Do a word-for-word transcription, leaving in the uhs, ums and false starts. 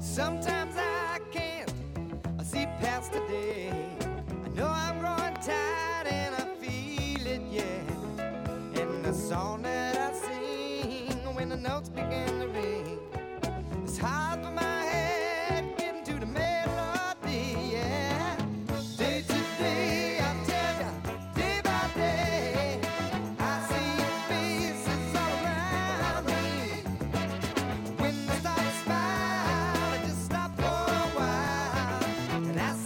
Sometimes I can't I see past today. I know I'm growing tired and I feel it, yeah. And the song that I sing when the notes begin